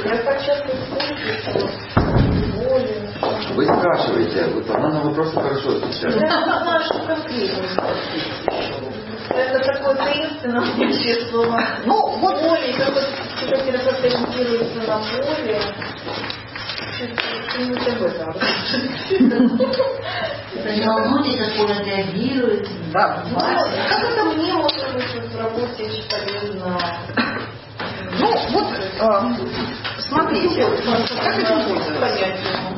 Я так часто Вы спрашиваете, вот она на вопросы хорошо отвечает. Я не знаю, что конкретно спросить. Это такое таинственное вообще слово. Ну, вот боли, как вот психотерапевт ориентируется на боли. Чуть-чуть об этом. Не волнуйтесь, откуда реагирует. да. Как это мне может быть в работе очень полезно? Ну, вот, смотрите, как это пользоваться?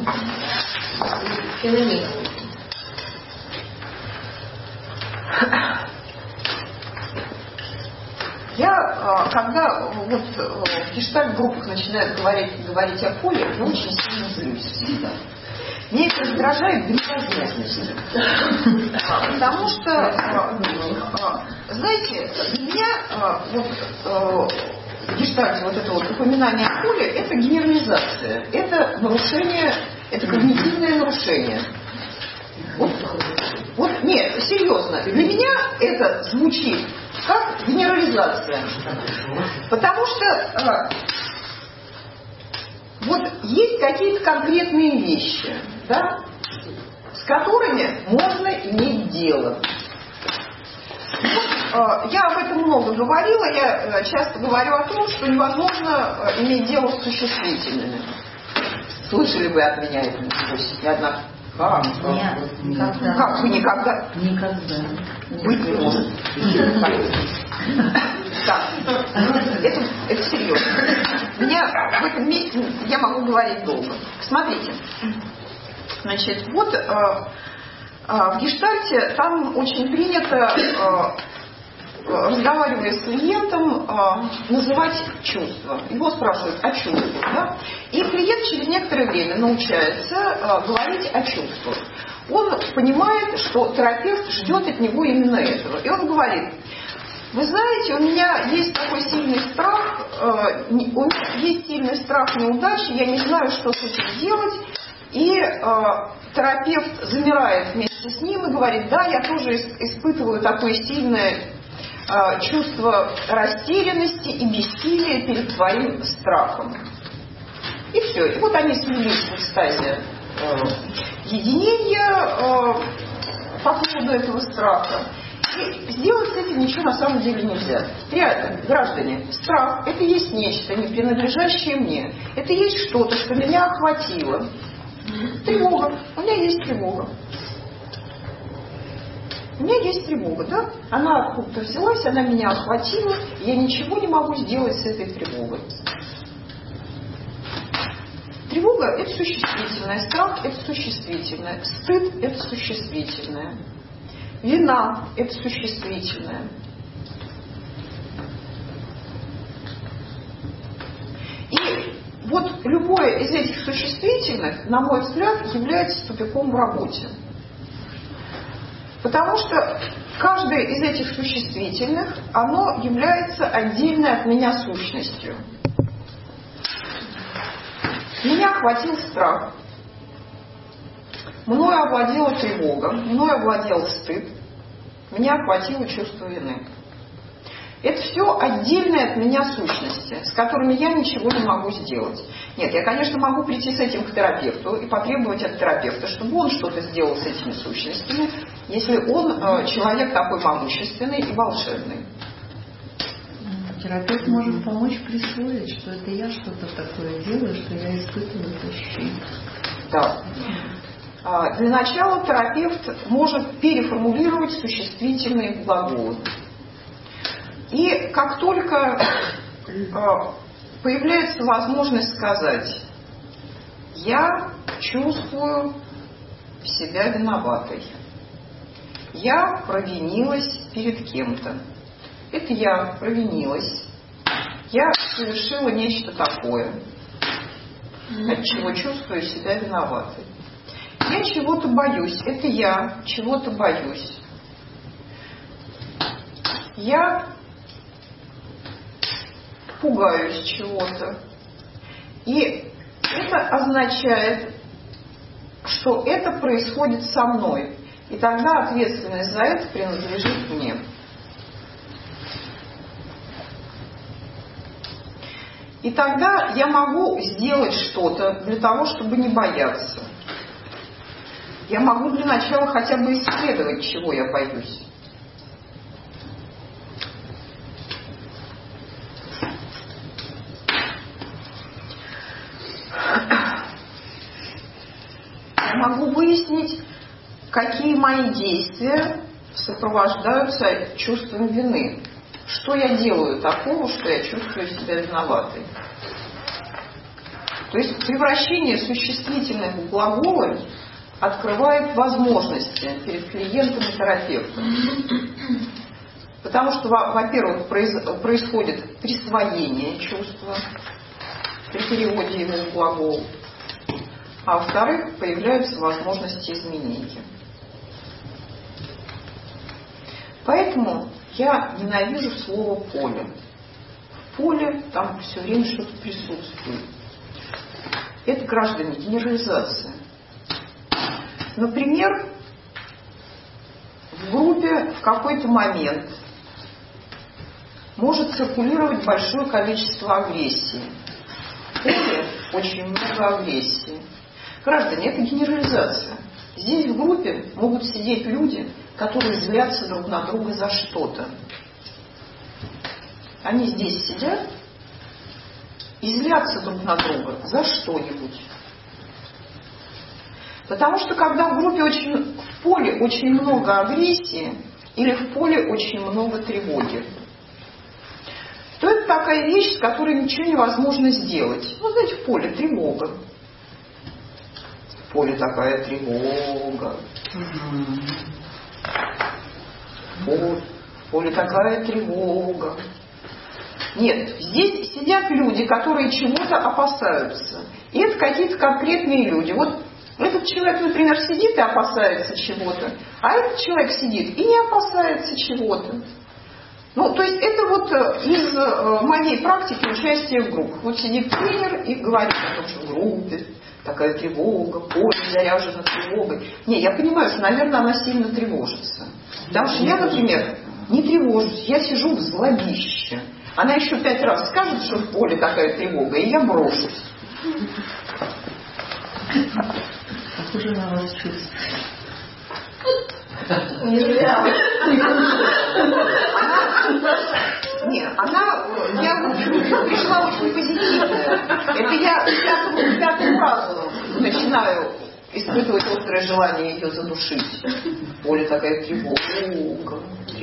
Феномен. Я, когда вот в гештальт-группах начинают говорить о поле, я очень сильно злюсь всегда. Мне это раздражает до невозможности. Потому что, знаете, для меня вот в гештальте вот это вот упоминание о поле, это генерализация, это нарушение, это когнитивное нарушение. Вот нет, серьезно, для меня это звучит как генерализация. Потому что вот есть какие-то конкретные вещи, да, с которыми можно иметь дело. Я об этом много говорила, я часто говорю о том, что невозможно иметь дело с существительными. Слышали вы от меня это? Одна. Нет, никогда. Как вы никогда? Никогда. Быть не может. Да. Это серьезно. Меня в этом месте я могу говорить долго. Смотрите. Значит, вот в гештальте там очень принято, разговаривая с клиентом, называть чувства. Его спрашивают о чувствах. Да? И клиент через некоторое время научается говорить о чувствах. Он понимает, что терапевт ждет от него именно этого. И он говорит: вы знаете, у меня есть такой сильный страх, у меня есть сильный страх неудачи, я не знаю, что с этим делать. И терапевт замирает вместе с ним и говорит: да, я тоже испытываю такое сильное чувство растерянности и бессилия перед твоим страхом. И все. И вот они слились в экстазе единения по поводу этого страха. И сделать с этим ничего на самом деле нельзя. Реально, граждане, страх — это есть нечто, не принадлежащее мне. Это есть что-то, что меня охватило. Тревога. У меня есть тревога. У меня есть тревога, да? Она откуда-то взялась, она меня охватила, и я ничего не могу сделать с этой тревогой. Тревога — это существительное, страх — это существительное, стыд — это существительное, вина — это существительное. И вот любое из этих существительных, на мой взгляд, является тупиком в работе. Потому что каждое из этих существительных, оно является отдельной от меня сущностью. Меня охватил страх. Мною овладела тревога. Мною овладел стыд. Меня охватило чувство вины. Это все отдельные от меня сущности, с которыми я ничего не могу сделать. Нет, я, конечно, могу прийти с этим к терапевту и потребовать от терапевта, чтобы он что-то сделал с этими сущностями, если он человек такой могущественный и волшебный. Терапевт может помочь присвоить, что это я что-то такое делаю, что я испытываю это ощущение. Да. Для начала терапевт может переформулировать существительные глаголы. И как только появляется возможность сказать: я чувствую себя виноватой, я провинилась перед кем-то, это я провинилась, я совершила нечто такое, от чего чувствую себя виноватой. Я чего-то боюсь, это я чего-то боюсь. Я пугаюсь чего-то. И это означает, что это происходит со мной. И тогда ответственность за это принадлежит мне. И тогда я могу сделать что-то для того, чтобы не бояться. Я могу для начала хотя бы исследовать, чего я боюсь. Я могу выяснить, какие мои действия сопровождаются чувством вины. Что я делаю такого, что я чувствую себя виноватой? То есть превращение существительных в глаголы открывает возможности перед клиентом и терапевтом. Потому что, во-первых, происходит присвоение чувства при переводе его в глагол, а во-вторых, появляются возможности изменения. Поэтому я ненавижу слово «поле». В поле там все время что-то присутствует. Это, граждане, генерализация. Например, в группе в какой-то момент может циркулировать большое количество агрессии. В поле очень много агрессии. Граждане, это генерализация. Здесь в группе могут сидеть люди, которые злятся друг на друга за что-то. Они здесь сидят и злятся друг на друга за что-нибудь. Потому что когда в группе в поле очень много агрессии или в поле очень много тревоги, то это такая вещь, с которой ничего невозможно сделать. Ну, знаете, в поле тревога. В поле такая тревога. В поле такая тревога. Нет, здесь сидят люди, которые чего-то опасаются. И это какие-то конкретные люди. Вот этот человек, например, сидит и опасается чего-то, а этот человек сидит и не опасается чего-то. Ну, то есть это вот из моей практики участия в группах. Вот сидит тренер и говорит о том, что в группе такая тревога, поле заряжено тревогой. Не, я понимаю, что, наверное, она сильно тревожится. Потому что я, например, не тревожусь, я сижу в злобище. Она еще 5 раз скажет, что в поле такая тревога, и я брошусь. Похоже на вас чувствую. Нет, я пришла очень позитивная. Это я к пятому разу начинаю испытывать острое желание ее задушить. В поле такая тревога.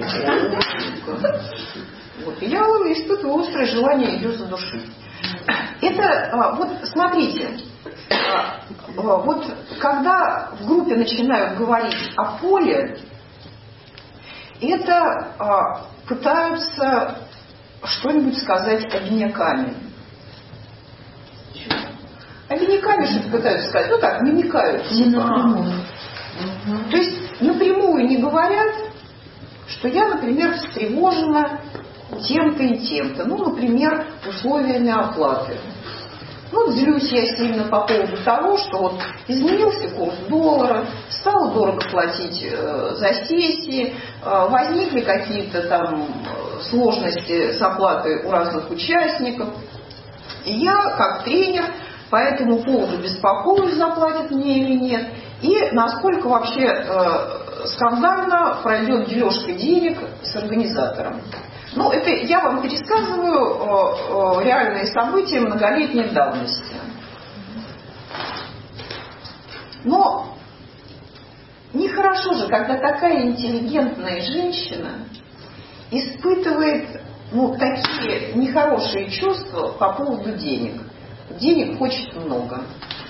Вот, и я испытываю острое желание ее задушить. Это, вот смотрите, вот когда в группе начинают говорить о поле, это пытаются что-нибудь сказать обиняками. Обиняками что-то пытаются сказать, ну так, намекают. То есть напрямую не говорят, что я, например, встревожена тем-то и тем-то. Ну, например, условиями оплаты. Вот злюсь я сильно по поводу того, что вот изменился курс доллара, стало дорого платить за сессии, возникли какие-то там сложности с оплатой у разных участников. И я, как тренер, по этому поводу беспокоюсь, заплатят мне или нет, и насколько вообще скандально пройдет дележка денег с организатором. Ну, это я вам пересказываю реальные события многолетней давности. Но нехорошо же, когда такая интеллигентная женщина испытывает такие нехорошие чувства по поводу денег. Денег хочет много.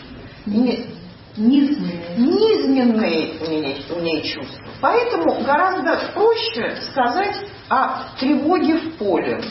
Низменные у нее чувства. Поэтому гораздо проще сказать о тревоге в поле.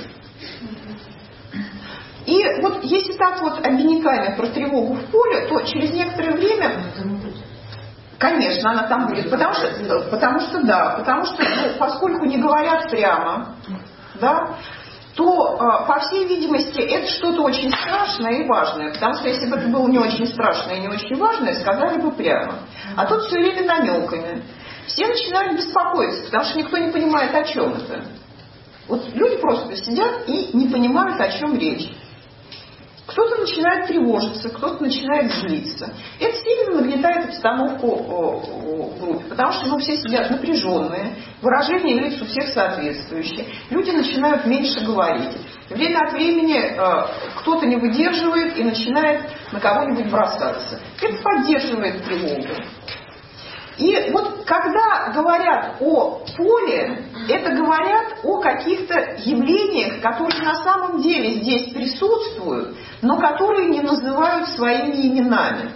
И вот если так вот обиняками про тревогу в поле, то через некоторое время, конечно, она там будет, потому что поскольку не говорят прямо, да, то, по всей видимости, это что-то очень страшное и важное. Потому что если бы это было не очень страшное и не очень важное, сказали бы прямо. А тут все время намеками. Все начинают беспокоиться, потому что никто не понимает, о чем это. Вот люди просто сидят и не понимают, о чем речь. Кто-то начинает тревожиться, кто-то начинает злиться. Это сильно нагнетает обстановку в группе, потому что все сидят напряженные, выражения лиц у всех соответствующие. Люди начинают меньше говорить. Время от времени кто-то не выдерживает и начинает на кого-нибудь бросаться. Это поддерживает тревогу. И вот когда говорят о поле, это говорят о каких-то явлениях, которые на самом деле здесь присутствуют, но которые не называют своими именами.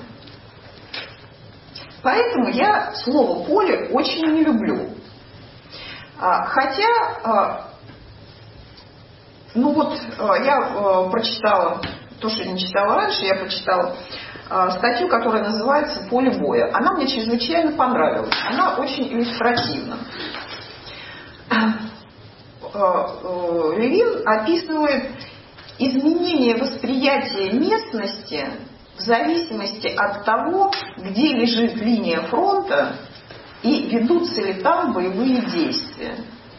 Поэтому я слово «поле» очень не люблю. Хотя, я прочитала, то, что я не читала раньше, я прочитала статью, которая называется «Поле боя». Она мне чрезвычайно понравилась. Она очень иллюстративна. Левин описывает изменение восприятия местности в зависимости от того, где лежит линия фронта и ведутся ли там боевые действия.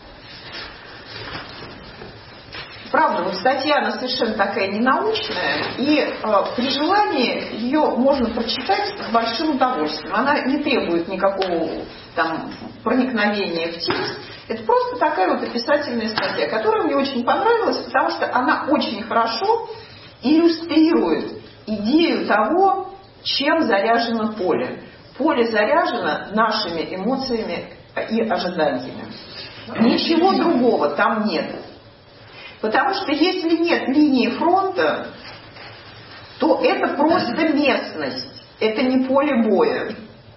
Правда, вот статья, она совершенно такая ненаучная, и при желании ее можно прочитать с большим удовольствием. Она не требует никакого проникновения в текст. Это просто такая вот описательная статья, которая мне очень понравилась, потому что она очень хорошо иллюстрирует идею того, чем заряжено поле. Поле заряжено нашими эмоциями и ожиданиями. Ничего другого там нет. Потому что если нет линии фронта, то это просто местность, это не поле боя.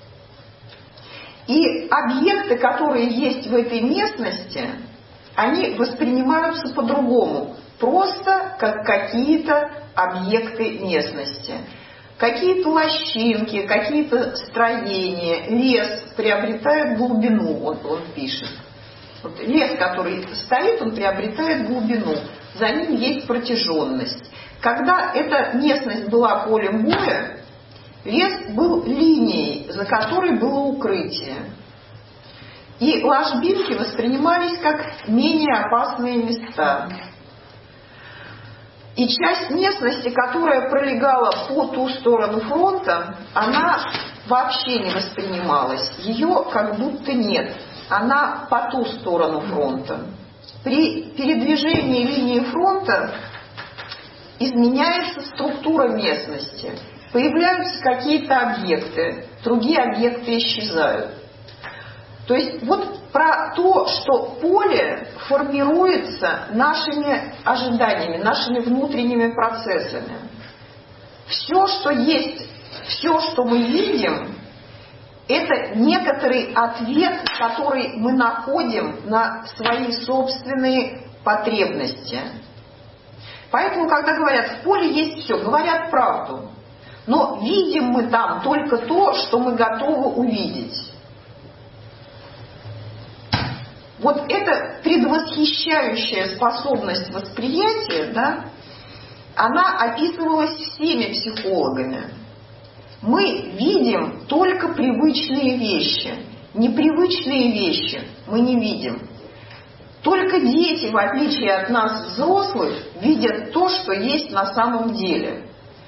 И объекты, которые есть в этой местности, они воспринимаются по-другому, просто как какие-то объекты местности. Какие-то лощинки, какие-то строения, лес приобретает глубину, вот он пишет. Вот лес, который стоит, он приобретает глубину, за ним есть протяженность. Когда эта местность была полем боя, лес был линией, за которой было укрытие. И ложбинки воспринимались как менее опасные места. И часть местности, которая пролегала по ту сторону фронта, она вообще не воспринималась. Ее как будто нет. Она по ту сторону фронта. При передвижении линии фронта изменяется структура местности. Появляются какие-то объекты, другие объекты исчезают. То есть вот про то, что поле формируется нашими ожиданиями, нашими внутренними процессами. Все, что есть, все, что мы видим, это некоторый ответ, который мы находим на свои собственные потребности. Поэтому, когда говорят, в поле есть все, говорят правду. Но видим мы там только то, что мы готовы увидеть. Вот эта предвосхищающая способность восприятия, она описывалась всеми психологами. Мы видим только привычные вещи. Непривычные вещи мы не видим. Только дети, в отличие от нас, взрослых, видят то, что есть на самом деле.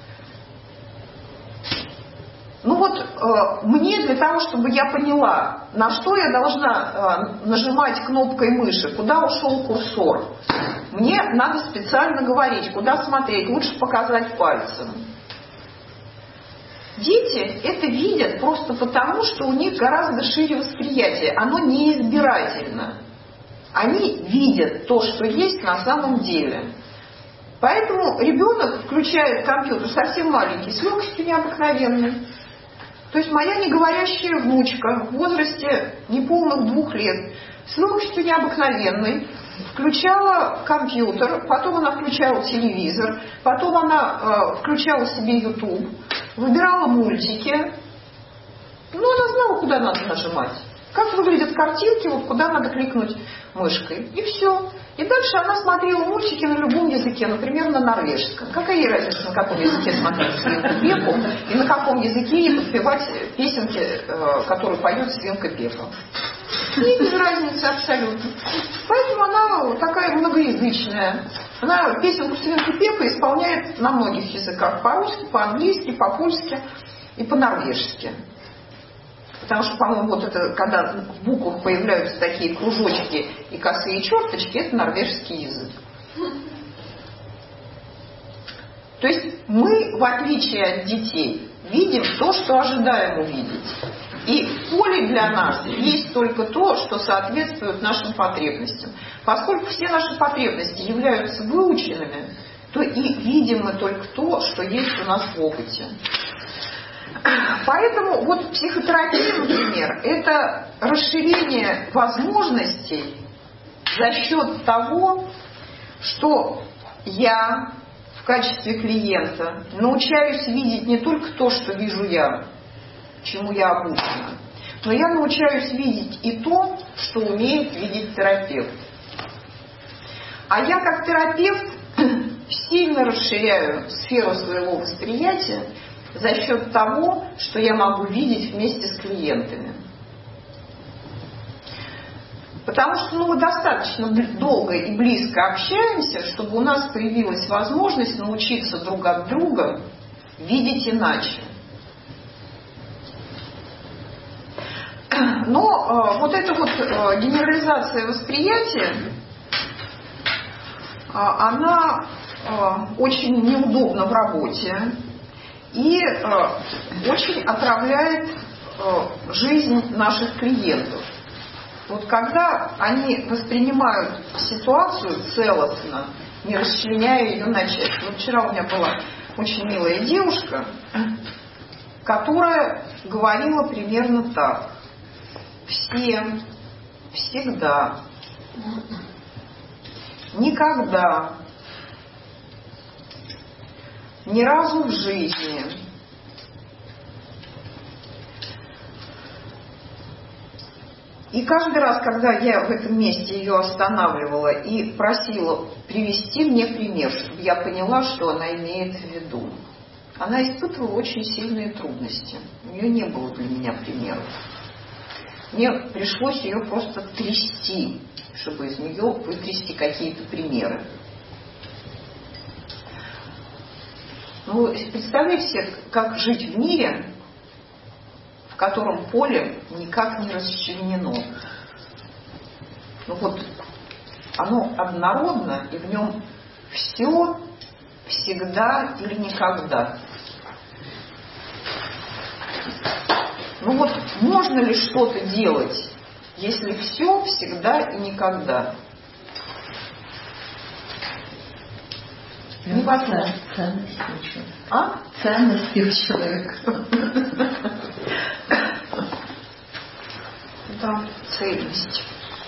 Мне для того, чтобы я поняла, на что я должна нажимать кнопкой мыши, куда ушел курсор, мне надо специально говорить, куда смотреть, лучше показать пальцем. Дети это видят просто потому, что у них гораздо шире восприятие, оно неизбирательно. Они видят то, что есть на самом деле. Поэтому ребенок включает компьютер совсем маленький, с легкостью необыкновенной. То есть моя неговорящая внучка в возрасте неполных 2 лет с легкостью необыкновенной включала компьютер, потом она включала телевизор, потом она включала себе YouTube, выбирала мультики. Она знала, куда надо нажимать. Как выглядят картинки, куда надо кликнуть мышкой. И все. И дальше она смотрела мультики на любом языке, например, на норвежском. Какая ей разница, на каком языке смотреть свинку Пеппу и на каком языке ей подпевать песенки, которые поет свинка Пеппа. Ей без разницы абсолютно. Поэтому она такая многоязычная. Она песенку «Свинки Пеппа» исполняет на многих языках. По-русски, по-английски, по-польски и по-норвежски. Потому что, по-моему, вот это, когда в буквах появляются такие кружочки и косые черточки, это норвежский язык. То есть мы, в отличие от детей, видим то, что ожидаем увидеть. И в поле для нас есть только то, что соответствует нашим потребностям. Поскольку все наши потребности являются выученными, то и видим мы только то, что есть у нас в опыте. Поэтому вот психотерапия, например, это расширение возможностей за счет того, что я в качестве клиента научаюсь видеть не только то, что вижу я, чему я обучена, но я научаюсь видеть и то, что умеет видеть терапевт. А я как терапевт сильно расширяю сферу своего восприятия за счет того, что я могу видеть вместе с клиентами. Потому что мы достаточно долго и близко общаемся, чтобы у нас появилась возможность научиться друг от друга видеть иначе. Но вот эта вот генерализация восприятия, она очень неудобна в работе и очень отравляет жизнь наших клиентов. Вот когда они воспринимают ситуацию целостно, не расчленяя ее на части. Вот вчера у меня была очень милая девушка, которая говорила примерно так. Все, всегда, никогда, ни разу в жизни. И каждый раз, когда я в этом месте ее останавливала и просила привести мне пример, чтобы я поняла, что она имеет в виду, она испытывала очень сильные трудности. У нее не было для меня примеров. Мне пришлось ее просто трясти, чтобы из нее вытрясти какие-то примеры. Ну, представляете себе, как жить в мире, в котором поле никак не расчленено. Ну вот, оно однородно, и в нем все, всегда или никогда. Ну вот, можно ли что-то делать, если все, всегда и никогда? Невозможно. Ценности у человека. А? Ценности у человека. Да, цельность.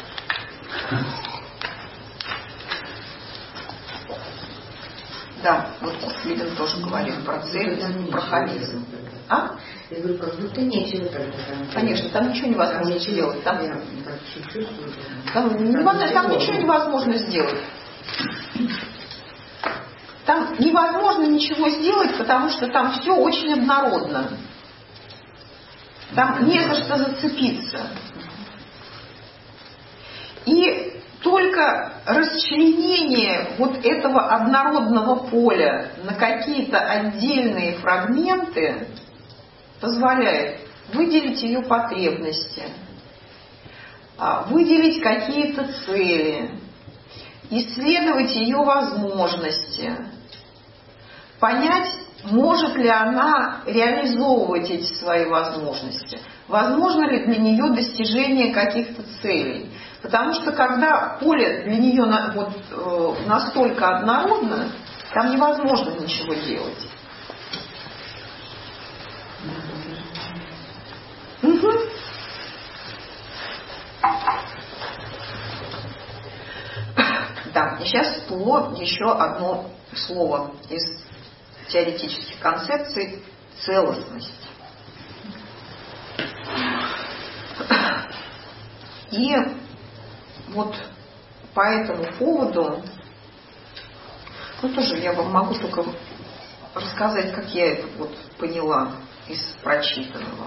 Да, вот Лидин тоже говорил про цельность, про холизм. А? Я говорю, как будто нечего тогда. Конечно, там ничего невозможно сделать. Там ничего невозможно сделать. Там невозможно ничего сделать, потому что там все очень однородно. Там не за что зацепиться. И только расчленение вот этого однородного поля на какие-то отдельные фрагменты позволяет выделить ее потребности, выделить какие-то цели, исследовать ее возможности, понять, может ли она реализовывать эти свои возможности, возможно ли для нее достижение каких-то целей. Потому что когда поле для нее настолько однородно, там невозможно ничего делать. Угу. Да, и сейчас всплыло еще одно слово из теоретических концепций – целостность. И вот по этому поводу, тоже я вам могу только рассказать, как я это вот поняла из прочитанного.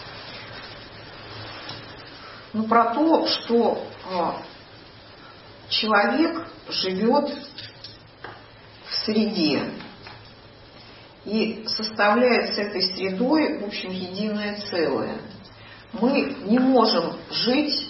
Про то, что человек живет в среде и составляет с этой средой, в общем, единое целое. Мы не можем жить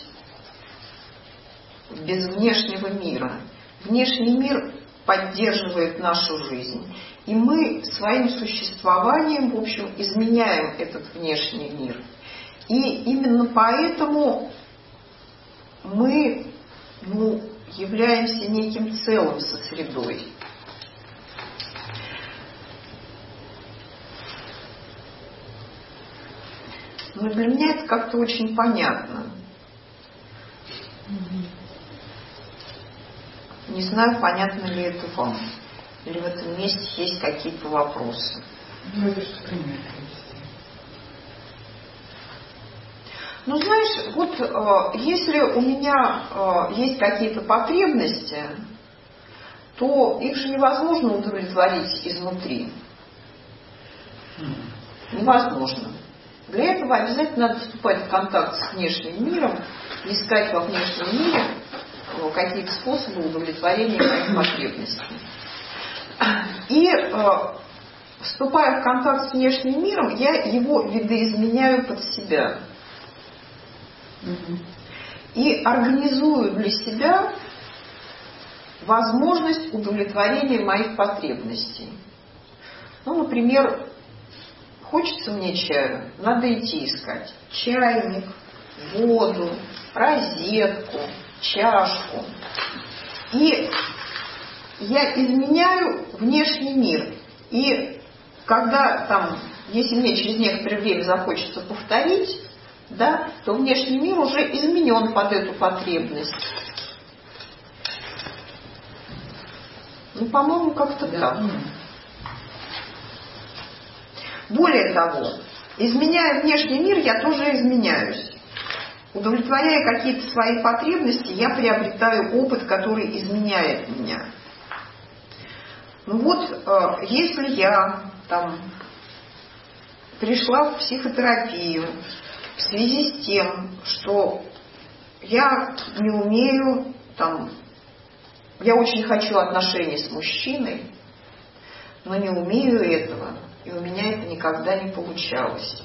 без внешнего мира. Внешний мир поддерживает нашу жизнь. И мы своим существованием, в общем, изменяем этот внешний мир. И именно поэтому мы являемся неким целым со средой. Но для меня это как-то очень понятно. Не знаю, понятно ли это вам. Или в этом месте есть какие-то вопросы. Ну, знаешь, вот если у меня есть какие-то потребности, то их же невозможно удовлетворить изнутри. Невозможно. Для этого обязательно надо вступать в контакт с внешним миром, искать во внешнем мире какие-то способы удовлетворения моих потребностей. И вступая в контакт с внешним миром, я его видоизменяю под себя. И организую для себя возможность удовлетворения моих потребностей. Ну, например, хочется мне чаю, надо идти искать чайник, воду, розетку, чашку. И я изменяю внешний мир. И когда там, если мне через некоторое время захочется повторить, да, то внешний мир уже изменен под эту потребность. Ну, по-моему, как-то так. Более того, изменяя внешний мир, я тоже изменяюсь. Удовлетворяя какие-то свои потребности, я приобретаю опыт, который изменяет меня. Ну вот, если я там пришла в психотерапию в связи с тем, что я не умею, там, я очень хочу отношений с мужчиной, но не умею этого, и у меня это никогда не получалось,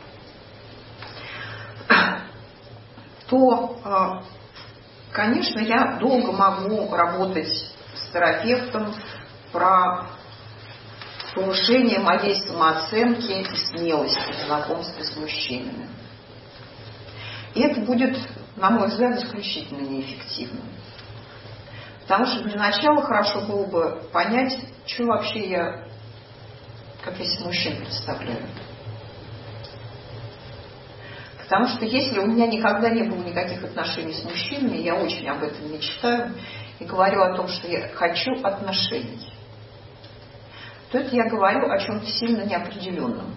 то, конечно, я долго могу работать с терапевтом про повышение моей самооценки и смелости в знакомстве с мужчинами. И это будет, на мой взгляд, исключительно неэффективно. Потому что для начала хорошо было бы понять, что вообще я, как я себе мужчин представляю. Потому что если у меня никогда не было никаких отношений с мужчинами, я очень об этом мечтаю и говорю о том, что я хочу отношений, то это я говорю о чем-то сильно неопределенном.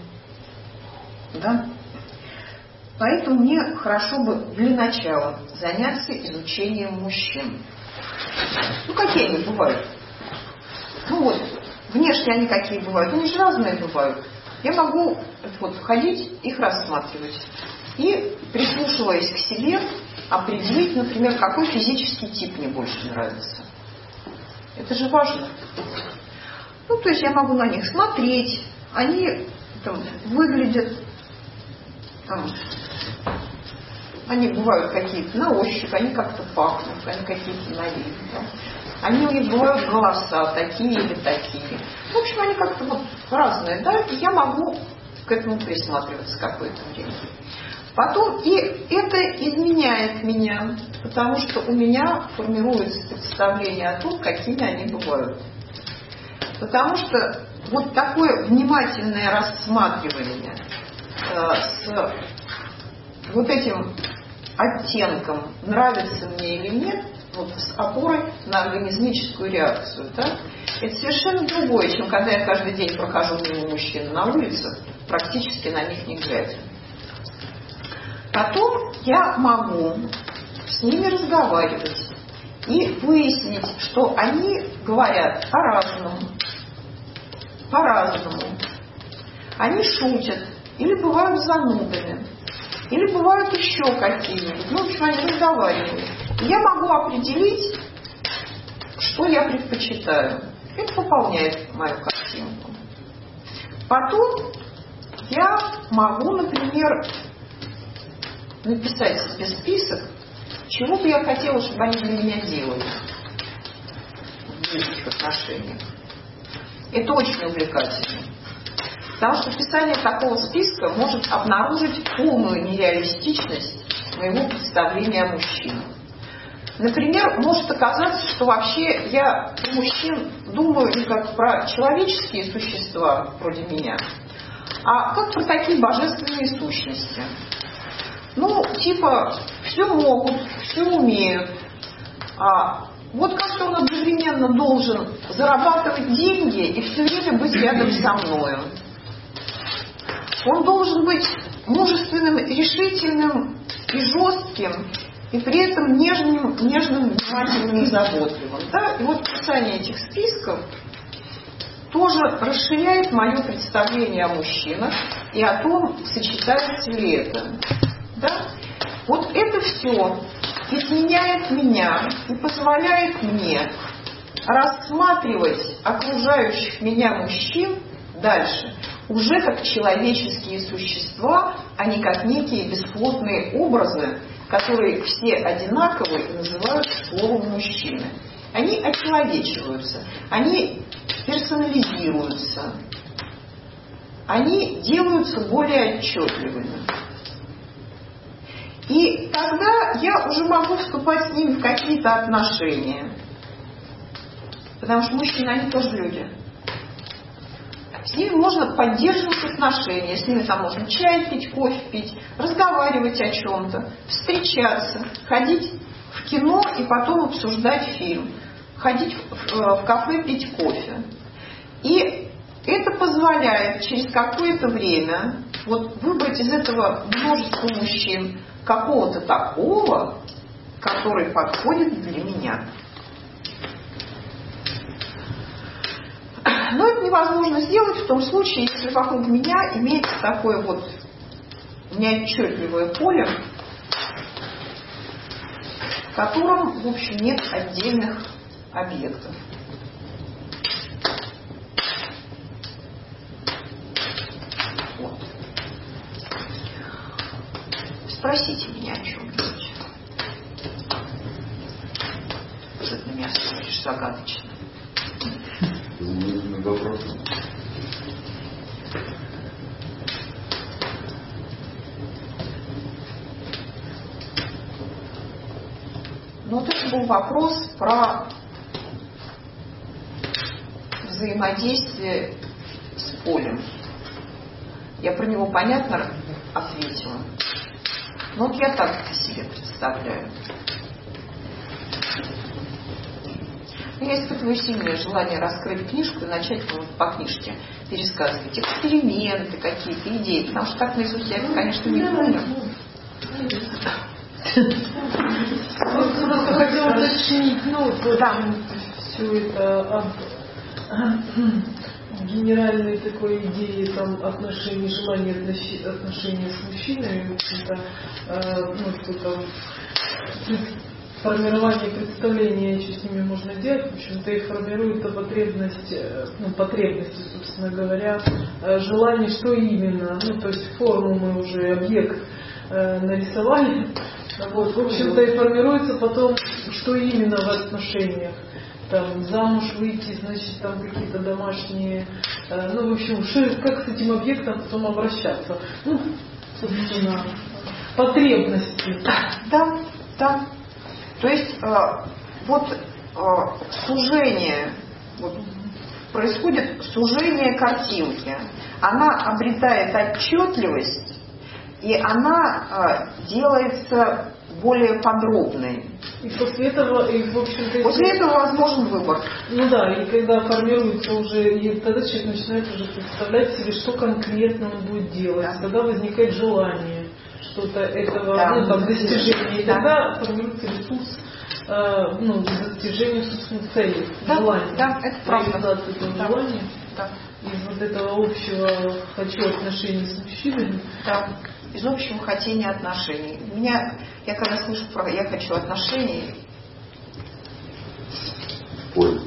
Да? Поэтому мне хорошо бы для начала заняться изучением мужчин. Ну, какие они бывают? Ну вот, внешне они какие бывают, они же разные бывают. Я могу вот ходить, их рассматривать и, прислушиваясь к себе, определить, например, какой физический тип мне больше нравится. Это же важно. Ну, то есть я могу на них смотреть, они там выглядят, там, они бывают какие-то на ощупь, они как-то пахнут, они какие-то на вид. Да? Они у них бывают голоса такие или такие. В общем, они как-то вот разные, да, и я могу к этому присматриваться какое-то время. Потом и это изменяет меня, потому что у меня формируется представление о том, какими они бывают. Потому что вот такое внимательное рассматривание с вот этим оттенком, нравится мне или нет, вот с опорой на организмическую реакцию, да, это совершенно другое, чем когда я каждый день прохожу мимо мужчин на улице, практически на них не глядя. Потом я могу с ними разговаривать и выяснить, что они говорят по-разному. Они шутят, или бывают занудами, или бывают еще какие-нибудь. Ну, в общем, они разговаривают. Я могу определить, что я предпочитаю. Это пополняет мою картинку. Потом я могу, например, написать себе список, чего бы я хотела, чтобы они для меня делали в близких отношениях. Это очень увлекательно. Потому что писание такого списка может обнаружить полную нереалистичность моего представления о мужчинах. Например, может оказаться, что вообще я про мужчин думаю не как про человеческие существа вроде меня, а как про такие божественные сущности. Ну, типа, все могут, все умеют. Вот как-то он одновременно должен зарабатывать деньги и все время быть рядом со мною. Он должен быть мужественным, решительным и жестким, и при этом нежным, внимательным и заботливым. Да? И вот писание этих списков тоже расширяет мое представление о мужчинах и о том, сочетается ли это. Да? Вот это все изменяет меня и позволяет мне рассматривать окружающих меня мужчин дальше уже как человеческие существа, а не как некие бесплотные образы, которые все одинаковые и называют словом мужчины. Они очеловечиваются, они персонализируются, они делаются более отчетливыми. И тогда я уже могу вступать с ними в какие-то отношения. Потому что мужчины, они тоже люди. С ними можно поддерживать отношения, с ними там можно чай пить, кофе пить, разговаривать о чем-то, встречаться, ходить в кино и потом обсуждать фильм, ходить в кафе пить кофе. И это позволяет через какое-то время вот выбрать из этого множества мужчин какого-то такого, который подходит для меня. Но это невозможно сделать в том случае, если вокруг меня имеется такое вот неотчетливое поле, в котором, в общем, нет отдельных объектов. Вот. Спросите меня о чем-нибудь. Что ты на меня смотришь загадочно. Вопрос. Ну, вот это был вопрос про взаимодействие с полем. Я про него понятно ответила. Но вот я так себе представляю. Я испытываю сильное желание раскрыть книжку и начать по книжке пересказывать эксперименты, какие-то идеи, потому что так наизусть я, конечно, не помню. Просто хотела уточнить, все это генеральной такой идеи там отношений, желания отношения с мужчинами, какое-то формирование представления, что с ними можно делать, в общем-то, их формирует потребности, собственно говоря, желание, что именно, то есть форму мы уже, объект нарисовали, вот, в общем-то, и формируется потом, что именно в отношениях. Там, замуж выйти, значит, там какие-то домашние, в общем, как с этим объектом потом обращаться. Собственно, потребности. Да. То есть сужение, происходит сужение картинки. Она обретает отчетливость, и она делается более подробной. И после этого, в общем-то... После этого возможен выбор. И когда формируется уже, и тогда человек начинает уже представлять себе, что конкретно он будет делать. Да. Тогда возникает желание что-то этого, достижения. И тогда формируется ресурс достижению собственной цели. Желание. Да, это правда. Желание. Да. Из вот этого общего «хочу отношений с мужчинами». Да. из общего хотения отношений. Я когда слышу про «я хочу отношений», Ой.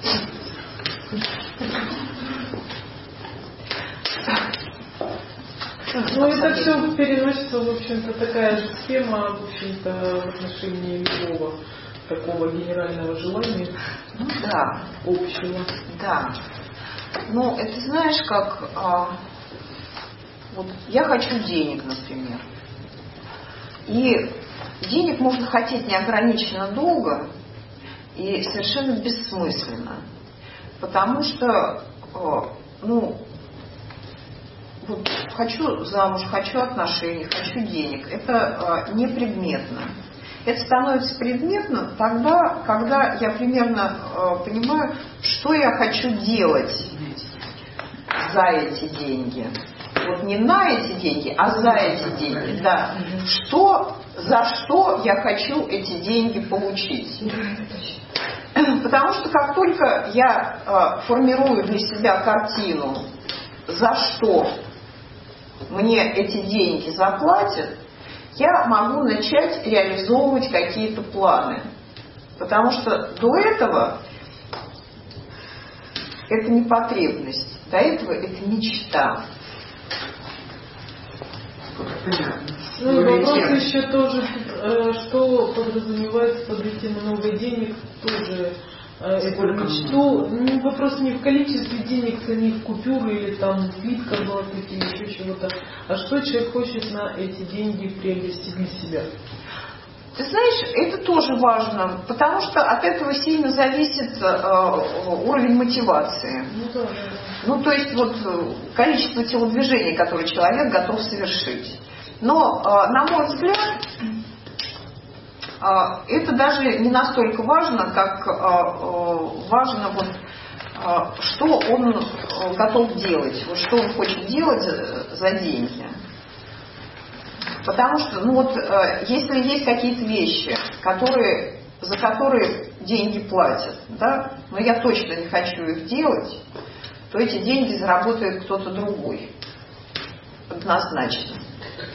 Ну, это все переносится, в общем-то, такая же схема, в общем-то, в отношении любого такого генерального желания. ну да, Общего. да. Ну, это знаешь, как вот я хочу денег, например. И денег можно хотеть неограниченно долго и совершенно бессмысленно. Потому что, ну, вот хочу замуж, хочу отношений, хочу денег. Это не предметно. Это становится предметно тогда, когда я примерно понимаю, что я хочу делать за эти деньги. Вот не на эти деньги, а за эти деньги. Да. За что я хочу эти деньги получить. Потому что как только я формирую для себя картину, за что мне эти деньги заплатят, я могу начать реализовывать какие-то планы. Потому что до этого это не потребность, до этого это мечта. Ну и вопрос еще тоже, что подразумевается под этим много денег, тоже эту мечту. Ну, вопрос не в количестве денег, самих купюр или там слитков золотых или еще чего-то, а что человек хочет на эти деньги приобрести для себя. Ты знаешь, это тоже важно, потому что от этого сильно зависит уровень мотивации. Ну, да. Ну, то есть вот количество телодвижений, которые человек готов совершить. Но, на мой взгляд, это даже не настолько важно, как важно, вот, что он готов делать, вот, что он хочет делать за деньги. Потому что, ну вот, если есть какие-то вещи, за которые деньги платят, да, но я точно не хочу их делать, то эти деньги заработает кто-то другой. Однозначно.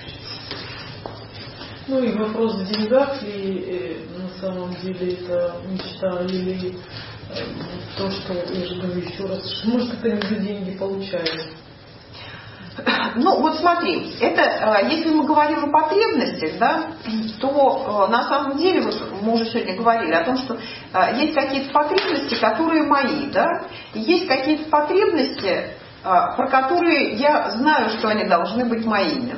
Ну и вопрос в деньгах, ли на самом деле это мечта, или то, что, я же говорю еще раз, что может это не за деньги получается. Ну вот смотри, это если мы говорим о потребностях, да, то на самом деле, вот мы уже сегодня говорили о том, что есть какие-то потребности, которые мои, да, и есть какие-то потребности, про которые я знаю, что они должны быть моими.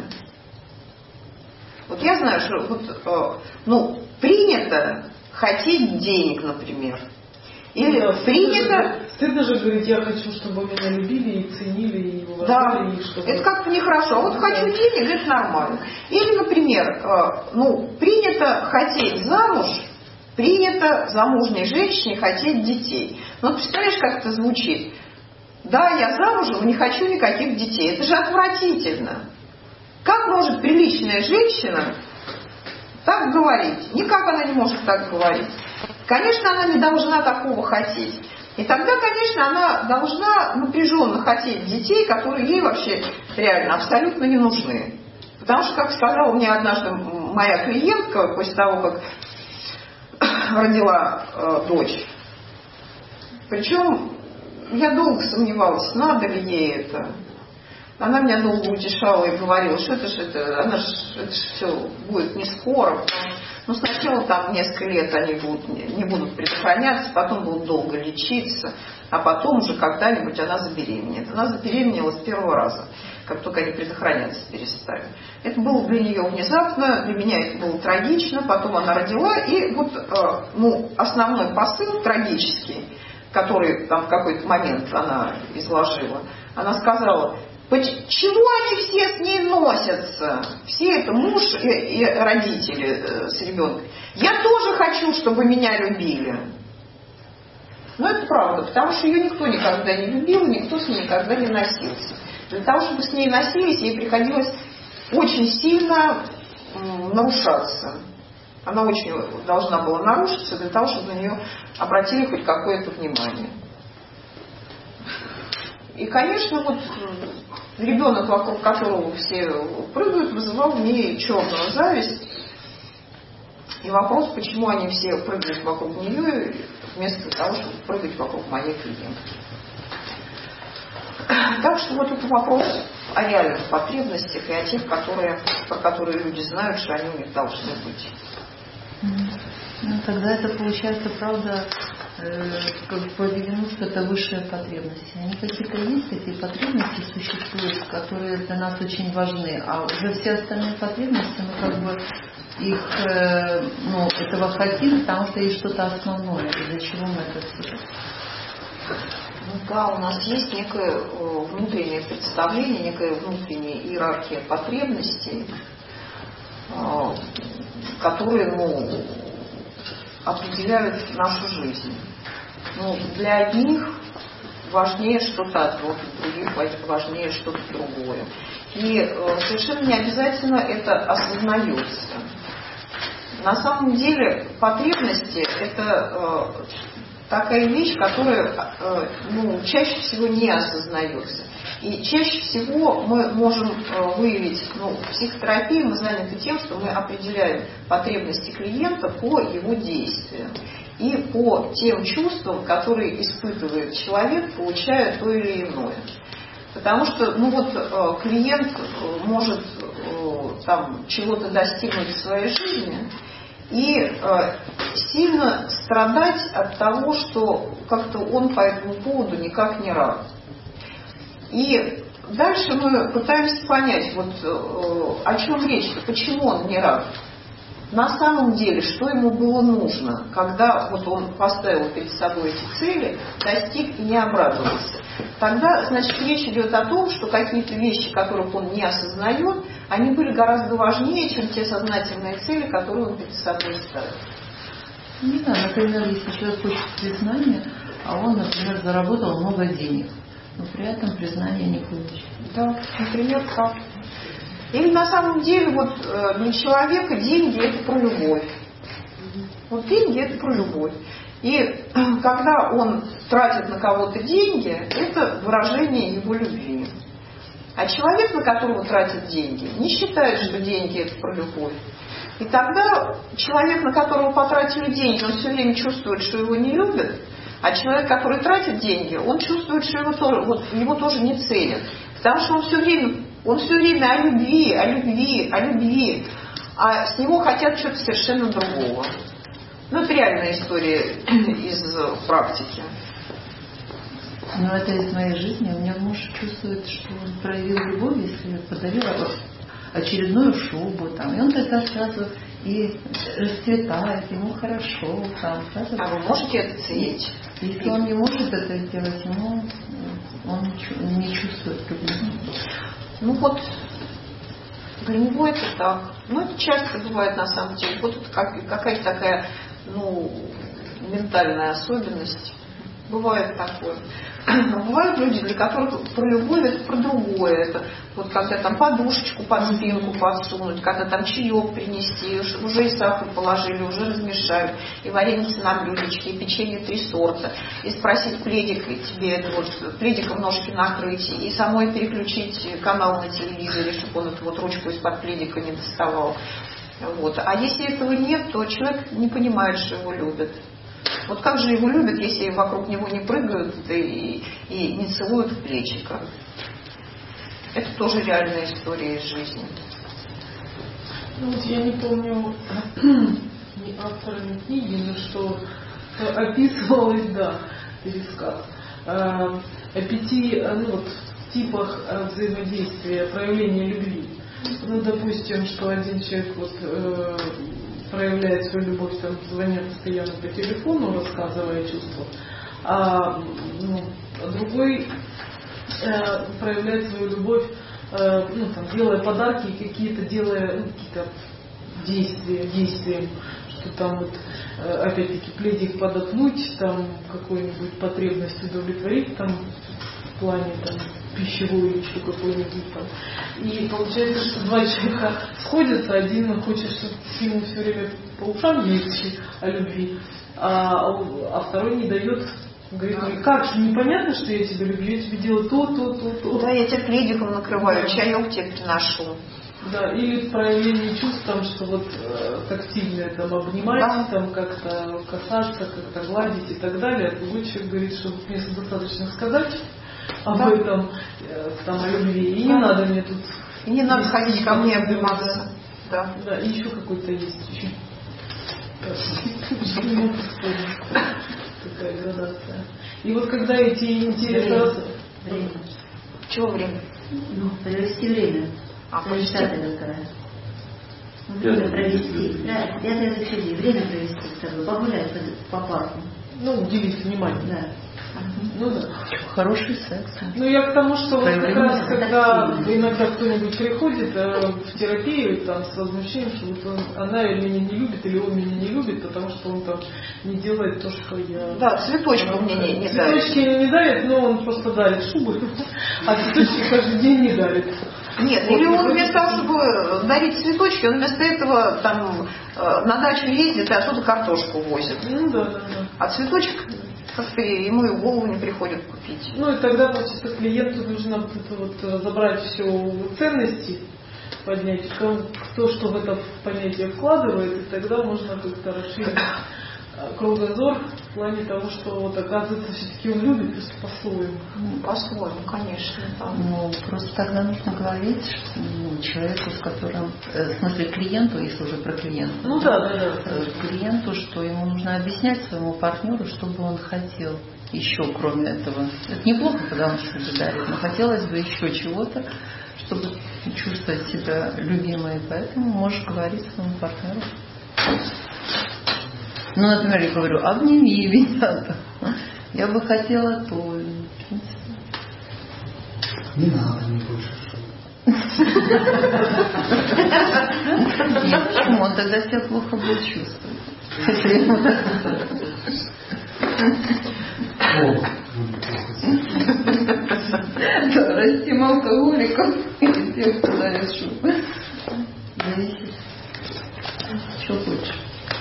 Вот я знаю, что вот, принято хотеть денег, например. Или да, принято... Стыдно же говорить, я хочу, чтобы меня любили и ценили, и уважали. Да, и чтобы... это как-то нехорошо. А вот хочу денег, это нормально. Или, например, принято хотеть замуж, принято замужней женщине хотеть детей. Ну, представляешь, как это звучит? Да, я замужем, не хочу никаких детей. Это же отвратительно. Как может приличная женщина так говорить? Никак она не может так говорить. Конечно, она не должна такого хотеть. И тогда, конечно, она должна напряженно хотеть детей, которые ей вообще реально абсолютно не нужны. Потому что, как сказала мне однажды моя клиентка, после того, как родила дочь, причем я долго сомневалась, надо ли ей это. Она меня долго утешала и говорила, что это же все будет не скоро. Но сначала там несколько лет они не будут предохраняться, потом будут долго лечиться, а потом уже когда-нибудь она забеременеет. Она забеременела с первого раза, как только они предохраняться перестали. Это было для нее внезапно, для меня это было трагично, потом она родила, и вот основной посыл трагический, который там в какой-то момент она изложила, она сказала: чего они все с ней носятся? Все это муж и родители с ребенком. Я тоже хочу, чтобы меня любили. Но это правда, потому что ее никто никогда не любил, никто с ней никогда не носился. Для того, чтобы с ней носились, ей приходилось очень сильно нарушаться. Она очень должна была нарушиться для того, чтобы на нее обратили хоть какое-то внимание. И, конечно, ребенок, вокруг которого все прыгают, вызывал в ней черную зависть. И вопрос, почему они все прыгают вокруг нее, вместо того, чтобы прыгать вокруг моей клиентки. Так что вот это вопрос о реальных потребностях и о тех, про которые люди знают, что они у них должны быть. Ну, тогда это получается, правда, как поведено, что это высшие потребности. Они какие-то есть, эти потребности существуют, которые для нас очень важны. А уже все остальные потребности, мы как бы их, этого хотим, потому что есть что-то основное, из-за чего мы это все. Ну да, у нас есть некое внутреннее представление, некая внутренняя иерархия потребностей, которые, определяют нашу жизнь. Для одних важнее что-то одно, для других важнее что-то другое. И совершенно не обязательно это осознается. На самом деле потребности – это такая вещь, которая чаще всего не осознается. И чаще всего мы можем выявить, в психотерапии мы заняты тем, что мы определяем потребности клиента по его действиям и по тем чувствам, которые испытывает человек, получая то или иное. Потому что клиент может чего-то достигнуть в своей жизни и сильно страдать от того, что как-то он по этому поводу никак не рад. И дальше мы пытаемся понять, о чем речь-то, почему он не рад. На самом деле, что ему было нужно, когда он поставил перед собой эти цели, достиг и не обрадовался. Тогда, речь идет о том, что какие-то вещи, которых он не осознает, они были гораздо важнее, чем те сознательные цели, которые он перед собой ставил. Не знаю, например, если человек хочет признания, а он, например, заработал много денег, но при этом признания не получит. Да, например, так. Или на самом деле для человека деньги – это про любовь. Деньги – это про любовь. И когда он тратит на кого-то деньги, это выражение его любви. А человек, на которого тратит деньги, не считает, что деньги – это про любовь. И тогда человек, на которого потратили деньги, он все время чувствует, что его не любят, а человек, который тратит деньги, он чувствует, что его тоже не ценят. Потому что он все время о любви, а с него хотят что-то совершенно другого. Это реальная история из практики. Но это из моей жизни. У меня муж чувствует, что он проявил любовь, если подарил очередную шубу, и он тогда сразу и расцветает, ему хорошо. А вы можете это ценить? Если он не может это сделать, он не чувствует любви. Для него это так. Это часто бывает на самом деле. Это какая-то такая, ментальная особенность. Бывает такое. Бывают люди, для которых про любовь это про другое. Это когда подушечку под спинку подсунуть, когда чаек принести, уже и сахар положили, уже размешают, и вареницы на блюдечке, и печенье 3 сорта, и спросить пледик, и тебе пледиком ножки накрыть, и самой переключить канал на телевизоре, чтобы он эту ручку из-под пледика не доставал. А если этого нет, то человек не понимает, что его любят. Как же его любят, если вокруг него не прыгают и не целуют в плечико? Это тоже реальная история из жизни. Я не помню ни автора, ни книги, но что описывалось, пересказ, о 5 типах взаимодействия, проявления любви. Допустим, что один человек проявляет свою любовь, звоня постоянно по телефону, рассказывая чувства, а другой проявляет свою любовь, делая подарки, делая какие-то действия, что опять-таки пледик подоткнуть, какую-нибудь потребность удовлетворить, в плане пищевую или еще какую-нибудь И получается, что 2 человека сходятся, один хочет, чтобы ему все время по ушам ездить о любви, а второй не дает Он говорит, ну и как же, непонятно, что я тебя люблю, я тебе делаю то. Да, я тебя пледиком накрываю, чаек тебе приношу. Да, или проявление чувств, там, что вот тактильное, там, обнимать, там, как-то касаться, как-то гладить и так далее. Другой человек говорит, что мне достаточно сказать об этом, там, о любви, и не надо мне тут... И не надо ходить ко мне обниматься. Да. Да, и еще какой-то есть, еще такая градация. И вот когда эти интересы... Время. Чего время? Ну, провести время. Провести. Время провести. Да, я заходи. Время провести с тобой. Погулять по парку. Ну, уделить внимание. Да. Ну да. Хороший секс. Ну я к тому, что вот как раз когда иногда кто-нибудь приходит в терапию там, с возмущением, что вот она или меня не любит, или он меня не любит, потому что он там не делает то, что я... Да, цветочку мне не дарит. Цветочки не дарит, но он просто дарит шубы, а цветочки каждый день не дарит. Нет, или он вместо того, чтобы дарить цветочки, он вместо этого там на дачу ездит и оттуда картошку возит. Ну да. А цветочек как-то ему и в голову не приходит купить. Ну и тогда, значит, клиенту нужно вот это вот забрать все ценности, поднять, кто что в это понятие вкладывает, и тогда можно как-то расширить кругозор в плане того, что вот оказывается все-таки он любит просто по-своему. По-своему, конечно. Да. Ну, просто тогда нужно говорить человеку, с которым, в смысле клиенту, если уже про клиента. Ну да. Клиенту, что ему нужно объяснять своему партнеру, что бы он хотел еще, кроме этого. Это неплохо, когда он что-то дарит, но хотелось бы еще чего-то, чтобы чувствовать себя любимой. Поэтому можешь говорить своему партнеру. Ну, например, я говорю, обними меня. Я бы хотела то. Не надо, не больше. Нет, почему? Он тогда себя плохо будет чувствовать. Растим алкоголиков и тех, кто дарит шубы. Зависит. Что хочешь?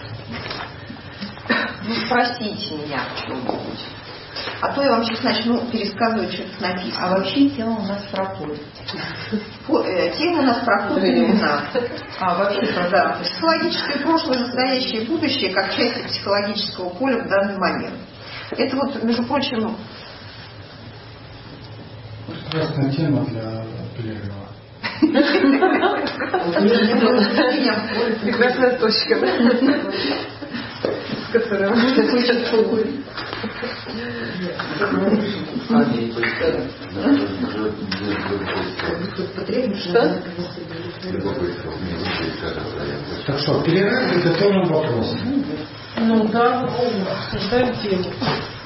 Ну, спросите меня что-нибудь. А то я вам сейчас начну пересказывать, что тут написано. А вообще тема у нас проходит. Тема у нас проходит именно. Вообще да. Психологическое прошлое, настоящее и будущее как части психологического поля в данный момент. Это вот, между прочим... Прекрасная тема для перерыва. Прекрасная точка, да? Которая хочет погулять. Что? Так что, перерыв и готовим вопрос. Ну да, обсуждаем тему.